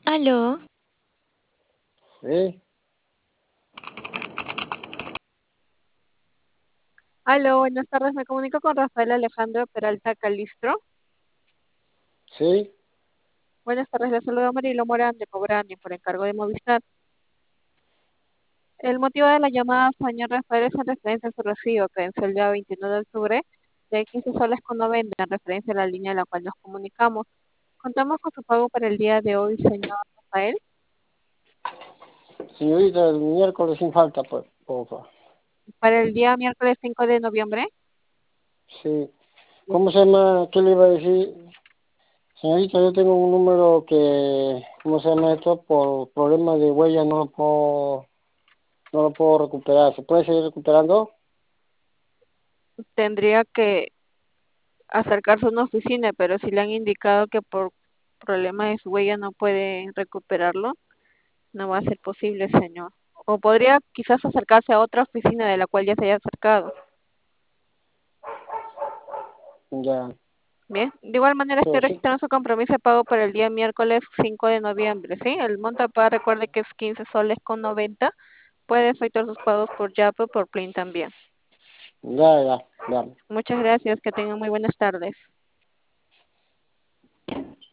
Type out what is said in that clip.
Aló, Sí, Aló, buenas tardes. Me comunico con Rafael Alejandro Peralta Calistro. sí, Buenas tardes, le saludo a Marilo Morán de Cobrani por encargo de Movistar. El motivo de la llamada, señor Rafael, es en referencia a su recibo que venció el día 29 de octubre de 15 soles con 90 en referencia a la línea en la cual nos comunicamos. Contamos con su pago para el día de hoy, señor Rafael. señorita, el miércoles sin falta, pues, por favor. Para el día miércoles 5 de noviembre. Sí, ¿cómo se llama? ¿Qué le iba a decir? Señorita, yo tengo un número que, ¿cómo se llama esto? Por problemas de huella no lo puedo recuperar. ¿Se puede seguir recuperando? Tendría que acercarse a una oficina, pero si le han indicado que por problema de su huella no puede recuperarlo, no va a ser posible, señor. O podría quizás acercarse a otra oficina de la cual ya se haya acercado. Ya, Bien, de igual manera estoy pero sí, registrando su compromiso de pago para el día miércoles 5 de noviembre, ¿sí? El monto a pagar, recuerde que es 15 soles con 90. Puede efectuar sus pagos por Yapo o por Plin también. ya, Muchas gracias, que tengan muy buenas tardes.